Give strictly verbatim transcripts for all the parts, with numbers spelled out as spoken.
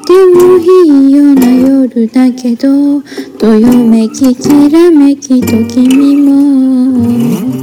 てもいいような夜だけど、どよめききらめきと君も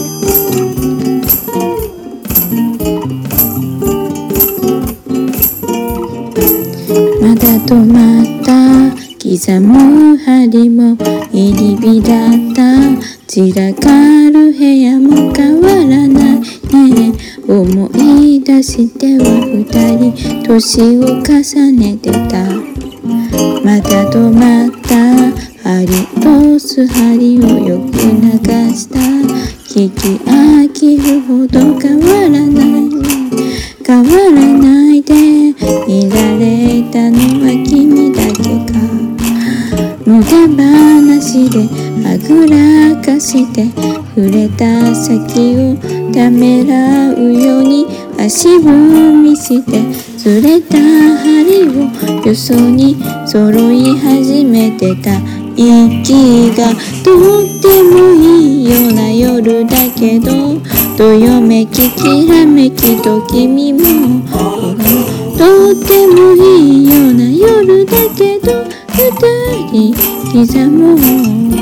まだ止まった刻む針も入り火だった。散らかる部屋も変わらないね。思い出しては二人年を重ねてた。まだ止まった針通す針をよく流した。聞き飽きるほど変わらないね。変わらないでいられたのは君だけか。無駄話ではぐらかして触れた先をためらうように足踏みしてずれた針をよそに揃い始めてた。息がとってもいいような夜だけど、どよめききらめきと君もとってもいいような夜だけど、二人刻もう